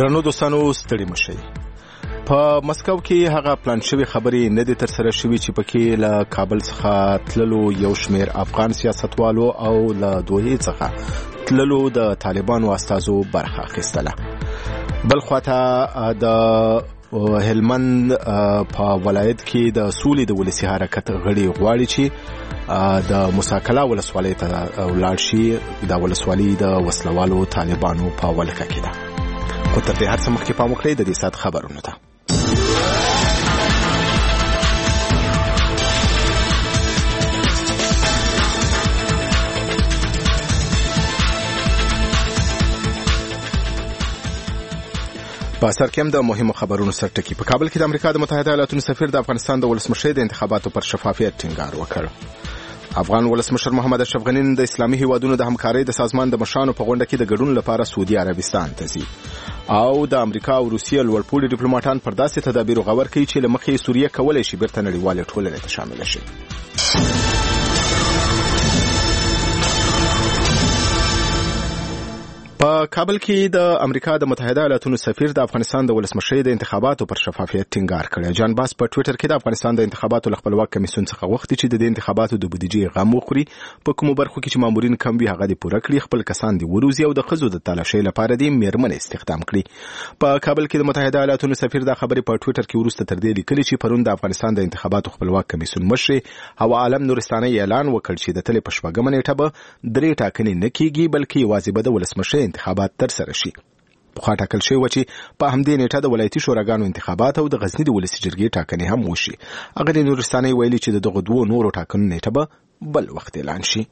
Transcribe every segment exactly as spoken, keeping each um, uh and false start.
درنو دوستانو ستړي مشئ. په مسکو کې هغه پلان شوی خبرې نه دي تر سره شوی چې پکې له کابل څخه تللو یو شمیر افغان سیاستوالو او له دوحې څخه تللو د طالبانو استازو برخه اخیستله. بل خواته د هلمند په ولایت کې د سولې د ولسي حرکت غړي غواړي چې د مساکلا ولسوالۍ ته ولاړ شي. د ولسوالۍ د وسلوالو طالبانو په ولکه کې ده. خو تر دې هر څه مخکې پام وکړئ د دې ساعت خبرونو ته. په سر کې هم د مهمو خبرونو سرټکی. په کابل کې د امریکا د متحده ایالاتو سفیر د افغانستان د ولسمشر د انتخاباتو پر شفافیت ټینګار وکړ. افغان ولسمشر محمد اشرف غنی د اسلامي هیوادونو د همکارۍ د سازمان د مشرانو په غونډه کې د ګډون لپاره سعودي عربستان ته ځي. او د امریکا او روسیې لوړپوړي ډیپلوماټان پر داسې تدابیرو غور کوي چې له مخې سوریه کولای شي بیرته نړیوالې ټولنې ته شامل شي. په کابل کې د امریکا د متحده ایالاتو سفیر د افغانستان د ولسمشر د انتخاباتو پر شفافیت ټینګار کړی. جان باس په ټوئیټر کې د افغانستان د انتخاباتو خپلواک کمیسیون څخه غوښتي چې د انتخاباتو د بودیجې غم وخوري. په کومو برخو کې چې مامورین کم وي هغه دې پوره کړي، خپل کسان دې وروزي او د ښځو د تلاشۍ لپاره دې میرمنې استخدام کړي. په کابل کې د متحده ایالاتو سفیر دا خبرې په ټوئیټر کې وروسته تر دې لیکلي چې پرون د افغانستان د انتخاباتو خپلواک کمیسیون مشر هوا عالم نورستاني اعلان وکړ چې د تلې په شپږمه نیټه به درې ټاکنې نه کیږي بلکې یوازې به د ولسمشر انتخابات تر سره شي. پخوا ټاکل شوی و چې په همدې نیټه د ولایتي شوراګانو انتخابات او د غزني د ولسي جرګې ټاکنې هم وشي. هغه نورستاني ویلي چې دغه دوه نورو ټاکنو نیټه به بل وخت اعلان شي.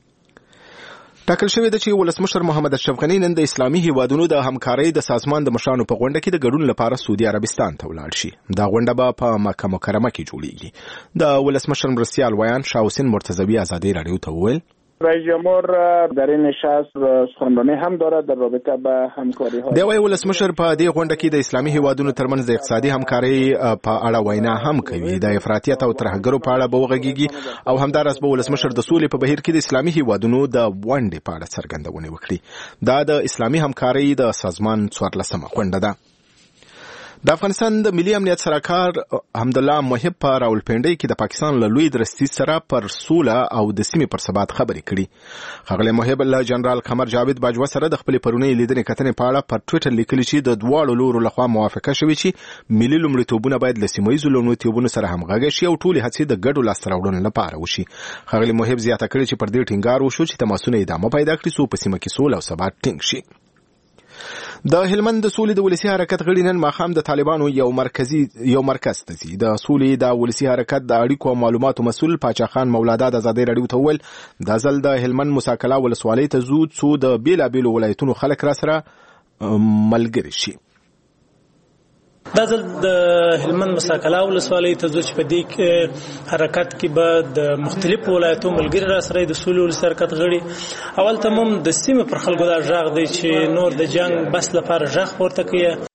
ټاکل شوی د چې ولسمشر محمد اشرف غنی نن د اسلامي هیوادونو د همکارۍ د سازمان د مشرانو په غونډه کې د ګډون لپاره سعودي عربستان ته ولاړ شي. دا غونډه به په مکه مکرمه کې جوړیږي. د ولسمشر مرستیال ویان شاه حسین مرتضوی آزادی رادیو ته وویل رئیس جمهور در این نشست سخنرانی هم دارد در رابطه با همکاری ها. دی وايي ولسمشر په دې غونډه کې د اسلامي هیوادونو ترمنځ د اقتصادي همکارۍ په اړه وینا هم کوي. د افراطیت او ترهګرو په اړه به وغږیږي او همدارس به ولسمشر د سولې په بهیر کې د اسلامي هیوادونو د ونډې په اړه څرګندونه وکړي. دا د اسلامي همکارۍ د سازمان څوارلسمه غونډه ده. د افغانستان د ملي امنیت سرکار حمدالله محب په راولپنډۍ کې د پاکستان له لوی درستي سره پر سوله او د سیمې پر ثبات خبرې کړي. ښاغلی محب له جنرال قمر جاوید باجوه سره د خپلې پرونۍ لیدنې کتنې په اړه پر ټویټر لیکلي چې د دواړو لورو لخوا موافقه شوې چې ملي لومړیتوبونه باید له سیمه ییزو لومړیتوبونو سره همغږي شي او ټولې هڅې د ګډو لاسته راوړنو لپاره وشي. ښاغلی محب زیاته کړې چې پر دې ټینګار وشو چې تماسونه ادامه پیدا کړي څو په سیمه کې سوله او ثبات ټینګ شي. د هلمند د سولې د ولسي حرکت غړي نن ماښام د طالبانو یو مرکزي یو مرکز ته ځي. د سولې د ولسي حرکت د اړیکو او معلوماتو مسؤل پاچا خان مولاداد آزادۍ رادیو ته وویل دا ځل د هلمند مساکلا ولسوالۍ ته ځو څو د بیلابیلو ولایتونو خلک را سره ملګري شي. دا ځل د هلمند مساکلا ولسوالۍ ته ځو چې په دې حرکت کې به د مختلفو ولایتو ملګري را سره د سولې ولسي حرکت غړي اول ته هم د سیمې پر خلکو دا غږ دی چې نور د جنګ بس لپاره غږ پورته کړي.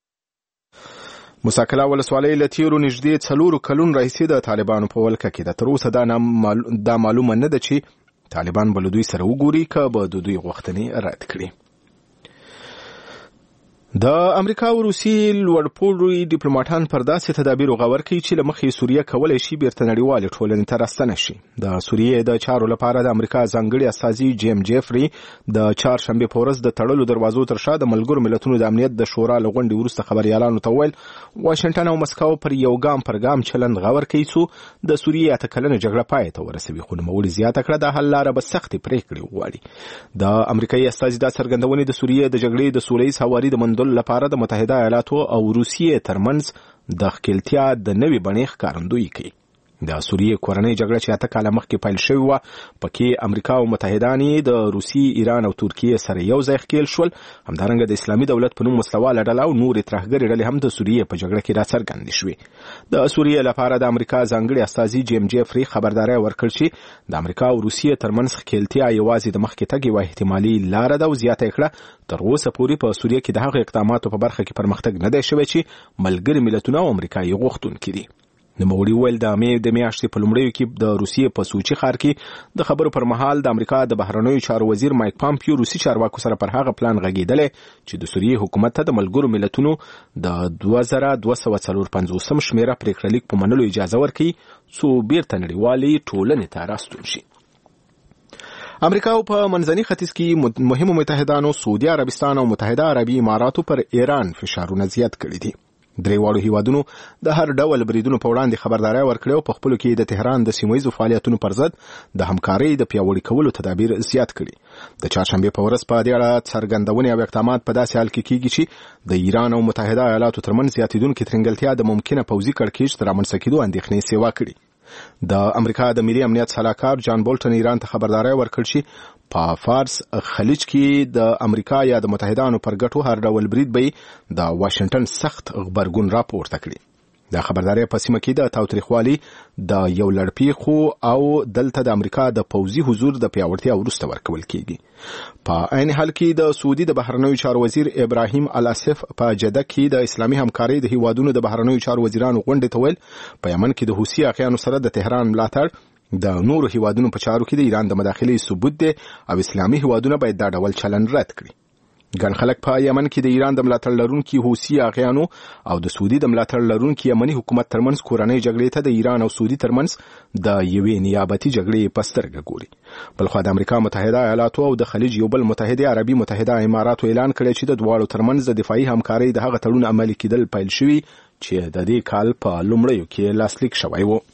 مساکلا ولسوالۍ له تیرو نږدې څلورو کلونو راهیسې د طالبانو په ولکه کې ده. تر اوسه دا معلومه نه ده چې طالبان به له دوی سره وګوري که به د دوی غوښتنې رد کړي. د امریکا او روسیې لوړپوړي ډیپلوماټان پر داسې تدابیرو غور کوي چې له مخې سوریه کولای شي بیرته نړیوالې ټولنې ته راستنه شي. د سوریې د چارو لپاره د امریکا ځانګړي استازي جیم جیفري د چهارشنبې په ورځ د تړلو دروازو تر شا د ملګرو ملتونو د امنیت د شورا له غونډې وروسته خبریالانو ته وویل واشنګټن او مسکو پر یو ګام پر ګام چلند غور کوي څو د سوریې اته کلنه جګړه پای ته ورسوي. خو نوموړي زیاته کړه د حل لاره به سختې پرېکړې وغواړي. د امریکایي استازي دا څرګندونې د سوریې د جګړې د سوله ییز هواري د موندلو لپاره د متحده ایالاتو او روسیې ترمنځ د ښکیلتیا د نوي بڼې ښکارندویي کوي. د سوریې کورنۍ جګړه چې اته کاله مخکې پیل شوې وه پکې امریکا او متحدان یې د روسي، ایران او ترکیې سره یو ځای ښکیل شول. همدارنګه د اسلامي دولت په نوم وسلواله ډله او نورې ترهګرې ډلې هم د سوریې په جګړه کې راڅرګندې شوې. د سوریې لپاره د امریکا ځانګړي استازي جیم جیفري خبرداری ورکړ چې د امریکا او روسیې ترمنځ ښکیلتیا یوازې د مخکې تګ یوه احتمالي لاره ده او زیاته یې کړه تر اوسه پورې په سوریې کې د هغو اقداماتو په برخه کې پرمختګ نه دی شوی چې ملګري ملتونه او امریکا یې غوښتونکي دي. نوموړي وویل د مې د میاشتې په لومړیو کې د روسیې په سوچي ښار کې د خبرو پر مهال د امریکا د بهرنیو چارو وزیر مایک پامپیو روسي چارواکو سره پر هغه پلان غږېدلی چې د سوریې حکومت ته د ملګرو ملتونو د دوه زره دوه سوه څلور پنځوسم شمېره پرېکړه لیک په منلو اجازه ورکړي څو بیرته نړیوالې ټولنې ته راستون شي. امریکا په منځني ختیځ کې مهمو متحدانو سعودي عربستان او متحده عربي اماراتو پر ایران فشارونه زیات کړي دي. درېواړو هیوادونو د هر ډول بریدونو په وړاندې خبرداري ورکړې او په خپلو کې د تهران د سیمه ییزو فعالیتونو پر ضد د همکارۍ د پیاوړي کولو تدابیر زیات کړي. د چهارشنبې په ورځ په دې اړه څرګندونې او اقدامات په داسې حال کې کیږي چې د ایران او متحده ایالاتو ترمنځ زیاتېدونکې ترنګلتیا د ممکنه پوځي کړکېچ تر رامنځته کېدو اندېښنې سیوا کړي. د امریکا د ملي امنیت سلاکار جان بولټن ایران ته خبرداري ورکړ چې په فارس خلیج کې د امریکا یا د متحدانو پر ګټو هر ډول برید به د واشنگټن سخت غبرګون راپورته کړي. دا خبرداري په سیمه کې د تاوتریخوالي د یو لړپیخو او دلته د امریکا د پوځي حضور د پیاوړتیا وروسته ورکول کیږي. په عین حال کې د سعودي د بهرنیو چارو وزیر ابراهیم الاسف په جده کې د اسلامي همکارۍ د هیوادونو د بهرنیو چارو وزیرانو غونډې ته ویل په یمن کې د حوثي اخیانو سره د تهران ملاتړ د نورو هیوادونو په چارو کې د ایران د مداخلې ثبوت دی او اسلامي هیوادونه باید دا ډول چلن رد کړي. ګڼ خلک په یمن کې د ایران د ملاتړ لرونکي حوثي اغیانو او د سعودي د ملاتړ لرونکي یمني حکومت ترمنځ کورنۍ جګړې ته د ایران او سعودي ترمنځ د یوې نیابتي جګړې په سترګه ګوري. بلخوا د امریکا متحده ایالاتو او د خلیج یو بل متحده عربي متحده اماراتو اعلان کړی چې د دواړو ترمنځ د دفاعي همکارۍ د هغه تړون عملي کېدل پیل شوي چې د دې کال په لومړیو کې لاسلیک شوی و.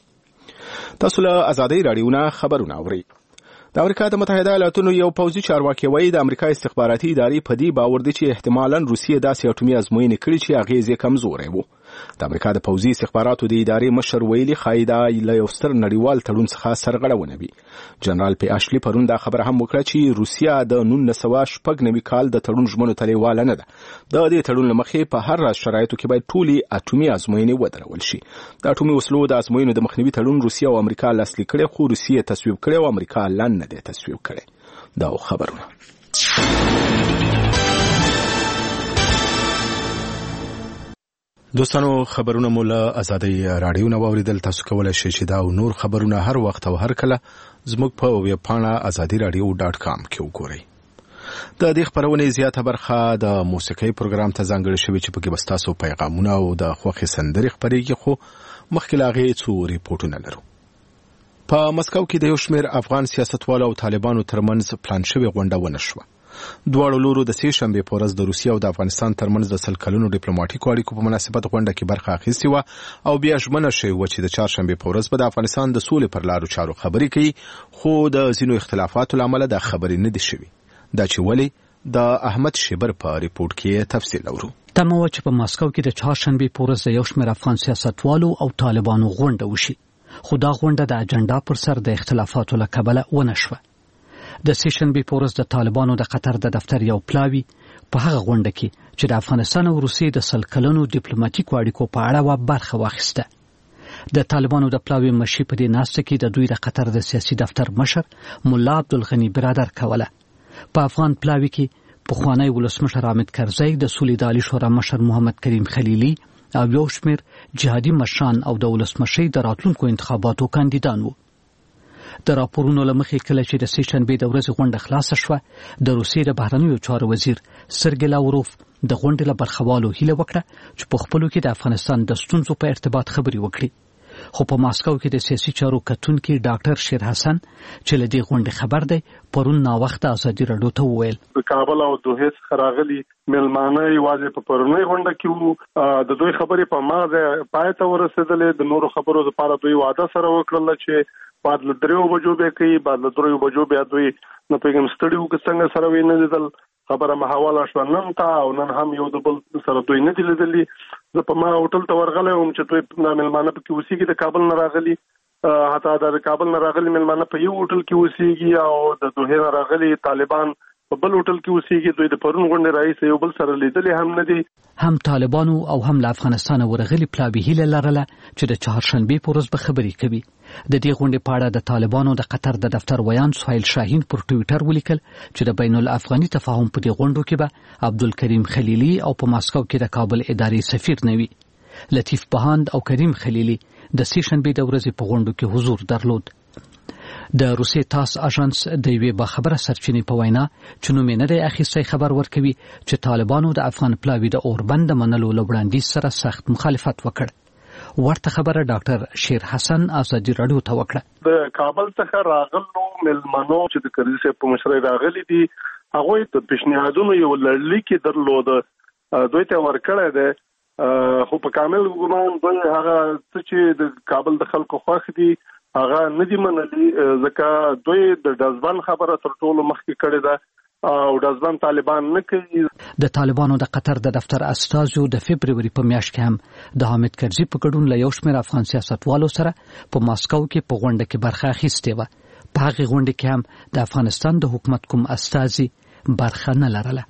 تاسو له ازادۍ راډیو نه خبرونه اورئ. د امریکا د متحده ایالاتو یو پوځي چارواکي وایي د امریکا استخباراتي ادارې په دې باور دي چې احتمالاً روسیه داسې اټومي ازموینې کړې چې اغېز یې کمزوری و. د امریکا د پوځي استخباراتو د ادارې مشر ویلي ښایي دا له یو ستر نړیوال تړون څخه سرغړونه وي. جنرال پی اشلي پرون دا خبره هم وکړه چې روسیه د نولس سوه شپږ نوي کال د تړون ژمنو ته لیواله نه ده. د دې تړون له مخې په هر راز شرایطو کې باید ټولې اټومي ازموینې ودرول شي. د اټومي وسلو د ازموینو د مخنیوي تړون روسیه او امریکا لاسلیک کړی خو روسیه تصویب کړی او امریکا لا نه دی تصویب کړی. دا خبرونه دوستانو خبرونه مو له ازادۍ راډیو نه واوریدل. تاسو کولای شئ چې دا او نور خبرونه هر وخت او هر کله زموږ په ویب پاڼه ازادي راډیو ډاټ کام کې وګورئ. د دې خبرونې زیاته برخه د موسیقۍ پروګرام ته ځانګړې شوې چې پکې بس تاسو پیغامونه او د خوښۍ سندرې خپرېږي خو مخکې له هغې څو ریپورټونه لرو. په مسکو کې د یو شمېر افغان سیاستوالو او طالبانو ترمنځ پلان شوې غونډه ونه شوه. دواړو لورو د سې شنبې په ورځ د روسیې او د افغانستان ترمنځ د سل کلونو ډیپلوماټیکو اړیکو په مناسبت غونډه کې برخه اخیستې وه او بیا ژمنه شوې وه چې د چهارشنبې په ورځ به د افغانستان د سولې پر لارو چارو خبرې کوي خو د ځینو اختلافاتو له امله دا خبرې نه دي شوي. دا چې ولې د احمد شیبر په ریپورټ کې تفصیل اورو. تمه وه چې په مسکو کې د چهارشنبې په ورځ د یو شمېر افغان سیاستوالو او طالبانو غونډه وشي خو دا غونډه د اجنډا پر سر د اختلافاتو له کبله ونه شوه. د سې شنبې په ورځ د طالبانو د قطر د دفتر یو پلاوي په هغه غونډه کې چې د افغانستان او روسیې د سل کلونو ډیپلوماټیکو اړیکو په اړه و برخه واخیسته. د طالبانو د پلاوي مشي په دې ناسته کې د دوی د قطر د سیاسي دفتر مشر مولا عبدالغني برادر کوله. په افغان پلاوي کې پخوانی ولسمشر حامد کرزی، د سولې د عالی شورا مشر محمد کریم خلیلي او یو شمېر جهادي مشران او د ولسمشۍ د راتلونکو انتخاباتو کاندیدان وو. د راپورونو له مخې کله چې د سې شنبې د ورځې غونډه خلاصه شوه د روسیې د بهرنیو چارو وزیر سرګی لاوروف د غونډې له برخوالو هیله وکړه چې په خپلو کې د افغانستان د ستونزو په ارتباط خبرې وکړي. خو په ماسکو کې د سیاسي چارو کتونکي ډاکټر شیر حسن چې له دې غونډې خبر دی پرون ناوخته ازادي راډیو ته وویل د کابل او دوحې څخه راغلي مېلمانه یوازې په پرونۍ غونډه کې وو. د دوی خبرې په ما ځای پای ته ورسېدلې. د نورو خبرو لپاره دوی وعده سره وکړله چې بعد له دریو بجو به کوي بعد له دریو بجو بیا دوی نه پیغام ستړي وو که څنګه سره ویني لیدل. خبره محواله شوه نن ته او نن هم یو د بل سره دوی نه دي لیدلي. زه په ما هوټل ته ورغلی وم چې دوی مېلمانه پکې اوسېږي د کابل نه راغلي حتی د کابل نه راغلي مېلمانه په یو هوټل کې اوسېږي او د دوحې نه راغلي طالبان په بل هوټل کې اوسېږي. دوی د پرون غونډې راهیسې یو بل سره لیدلي هم نه دي. هم طالبانو او هم له افغانستانه ورغلي پلاوي هیله لرله چې د چهارشنبې په ورځ به خبرې کوي. د دې غونډې په اړه د طالبانو د قطر د دفتر ویان سهیل شاهین پر ټویټر ولیکل چې د بین الافغاني تفاهم په دې غونډو کې به عبدالکریم خلیلي او په ماسکو کې د کابل اداري سفیر نوي لطیف بهاند او کریم خلیلي د سیشنبې د ورځې په غونډو کې حضور درلود. د روسي تاس اژانس د یوې باخبره سرچینې په وینا چې نوم یې نه دی اخیستی خبر ورکوي چې طالبانو د افغان پلاوي د اوربند منلو له وړاندیز سره سخت مخالفت وکړ. ورته خبره ډاکټر شیر حسن ازادي راډیو ته وکړه. د کابل څخه راغلو ملمنو چې د کرزي صاحب په مشرۍ راغلي دي هغه د پیشنهادونو یو لړلیک درلود دوی ته ورکړی دی خو په کامل ګمان دوی هغه څه چې د کابل د خلکو خوښ دي هغه نه دي منلي ځکه دوی د دزبان خبره تر ټولو مخکې کړې ده او دزبان طالبان نه کوي. د طالبانو د قطر د دفتر استازو د فبروري په میاشت کې هم د حامد کرزي په ګډون له یو شمېر افغان سیاستوالو سره په ماسکو کې په غونډه کې برخه اخیستې وه. په هغې غونډه کې هم د افغانستان د حکومت کوم استازي برخه نه لرله.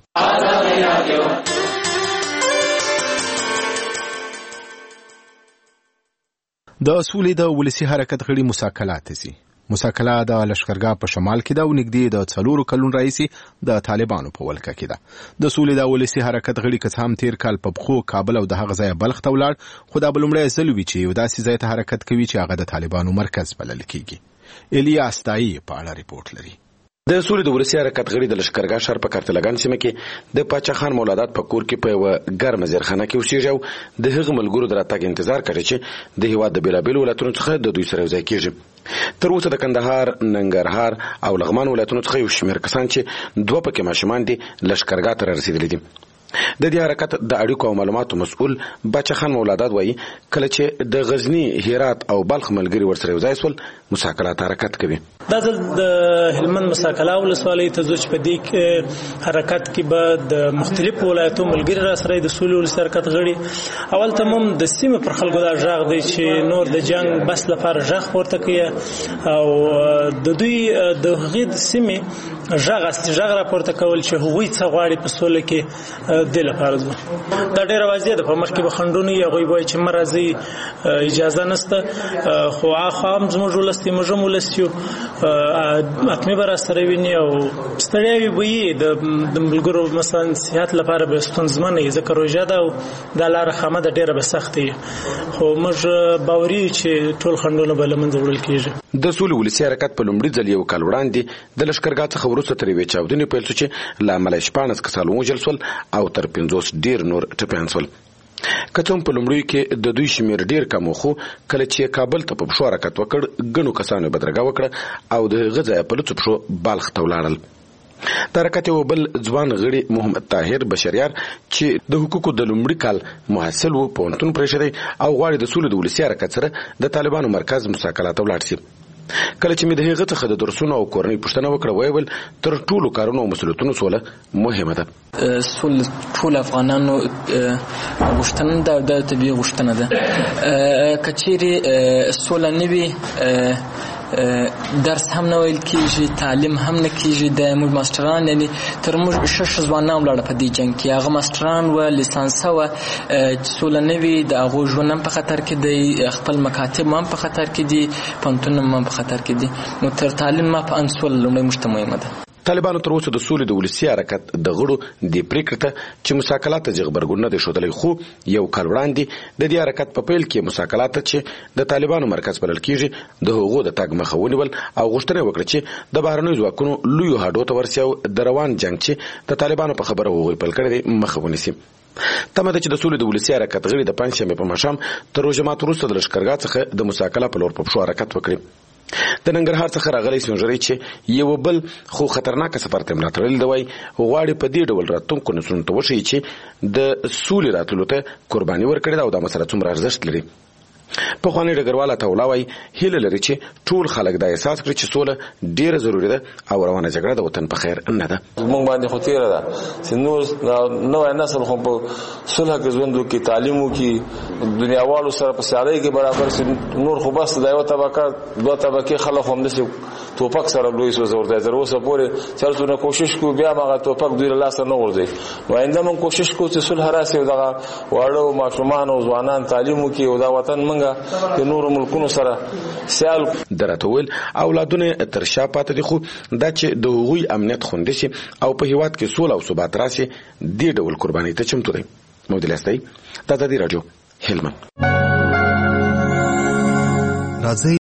د سولې د ولسی حرکت غړي مساکلات سي مساکله د لشکرګاه په شمال کې د نږدې د څلورو کلون رئیسي د طالبانو په ولکه کې ده. د سولې د ولسی حرکت غړي که هم تیر کال په بخو کابل او د هغه ځای بلخ ته ولاړ خو دا بلومړی ځل وی چې یو داسې ځای ته حرکت کوي چې هغه د طالبانو مرکز بلل کیږي. الیاس تایی په اړه ریپورت لري. د سولې د ولسی حرکت غړي د لشکرګاه ښار په کارتلګان سیمه کې د پاچا خان مولادات په کور کې په یوه ګرمه زیرخانه کې اوسېږي او د هغه ملګرو د راتګ انتظار کوي چې د هېواد د بېلابېلو ولایتونو څخه د دوی سره یوځای کېږي. تر اوسه د کندهار، ننګرهار او لغمان ولایتونو څخه یو شمېر کسان چې دوه پکې ماشومان دي لشکرګاه ته رارسېدلي دي. د دې حرکت د اړیکو او معلوماتو مسؤل باچا خان مولادات وایي کله چې د غزنی، هرات او بلخ ملګري ورسره یوځای سول مساکلات حرکت کوي. دا ځل د هلمند مساکله ولسوالۍ ته ځو چې په دې حرکت کې به د مختلفو ولایتو ملګري را سره د سولې ولسي حرکت غړي اول ته هم د سیمې پر خلکو دا غږ دی چې نور د جنگ بس لپاره غږ پورته کوي او د دوی د هغې د سیمې غږ استغږ راپورته کول چې هغوی څه غواړي په سوله کې د لپاره ځو. دا ډېره واضح ده. په مخکې به خنډونه یې هغوی وایي چې مه راځئ اجازه نشته خو هاخوا هم زموږ ولس دی موږ هم ولس یو حتمي به راسره ویني او ستړیاوې به یې د ملګرو مثلا صحت لپاره به ستونزمنه وي ځکه روژه ده او دا لاره خامه ده ډېره به سخته وي خو موږ باوري یو چې ټول خنډونه به له منځه وړل کېږي. د سولې ولسي حرکت په لومړي ځل یو کال وړاندې د لشکرګاه څخه وروسته تر یوې چاودنې پیل شو چې له امله یې شپاړس کسان ووژل سول او تر پنځوس ډېر نور ټپیان سول. که څه هم په لومړیو کې د دوی شمېر ډېر کم و خو کله چې کابل ته په پښو حرکت وکړ ګڼو کسانو یې بدرګه وکړه او د هغه ځایه په لوڅو پښو بلخ ته ولاړل. د حرکت یو بل ځوان غړي محمد طاهر بشریار چې د حقوقو د لومړي کال محصل و پوهنتون پرېښی او غواړي د سولې د ولسي حرکت سره د طالبانو مرکز مساکلات ته ولاړ سي. کله چې مې د هغه څخه د درسونو او کورنۍ پوښتنه وکړه ویې ویل تر ټولو کارونو او مسؤلیتونو سوله مهمه ده. سول ټول افغانانو غوښتنه ده د طبيعي غوښتنه ده که چیرې سوله نه وي درس هم نه ویل کېږي تعلیم هم نه کېږي. د موږ ماستران یعنی تر موږ شش ځوانان ولاړه په دې جنګ کې هغه ماستران و لیسانسه و سوله نه وي د هغو ژوند هم په خطر کې دی خپل مکاتب هم په خطر کې دي پوهنتونونه هم په خطر کې دي نو تر تعلیم ما په ان سوله لومړی موږ ته مهمه ده. طالبانو تر اوسه د سولې د ولسي حرکت د غړو د پریکړې ته چې مساکلات ته غبرګون نه دی ښودلی خو یو کال وړاندې د دې حرکت په پیل کې مساکلات چې د طالبانو مرکز بلل کېږي د هغو د تګ مخه ونیول او غوښتنه وکړه چې د بهرنیو ځواکونو لویو هډو ته ورسي او د روان جنګ چې د طالبانو په خبره هغوی پیل کړی دی مخه ونیسي. تمه ده چې د سولې د ولسي حرکت غړي د پنجشنبې په ماښام تر روژه ماتو وروسته د لښکرګاه څخه د مساکله په لور په پښو حرکت وکړي. د ننګرهار څخه راغلی سپینږیری چې یو بل خو خطرناکه سفر ته ملا تړلي دی وایي غواړي په دې ډول راتلونکو نسلونو ته وښیي چې د سولې راتللو ته قرباني ورکړې ده او دا مسله څومره ارزښت لري. پخوانی ډګروال عطاالله وایي هیله لري چې ټول خلک دا احساس کړي چې سوله ډېره ضروري ده او روانه جګړه د وطن په خیر نه ده. موږ باندې خو تېره ده چې نور نوی نسل خو په صلح کې ژوند وکړي تعلیم وکړي دنیاوالو سره په سیالۍ کې برابر شي نور خو بس د یوه طبقه دوه طبقې خلک خو همداسې توپک سره لوی سوځورځي تر اوسه پورې چې هر څونه کوشش کوو بیا هم هغه توپک دوی له لاسه نه غورځوي. نو آینده موږ کوشش کوو چې صلح راسي او دغه واړه ماشومان او ځوانان تعلیم وکړي او دا وطن موږ د نورو ملکونو سره سیال درته ویل اولادونه تر شا پاتې دي خو دا چې د هغوی امنیت خوندي شي او په هیواد کې سوله او ثبات راسي دې ډول قربانۍ ته چمتو دی. محمد الیاس تایی د ازادي راډیو هلمند. راځي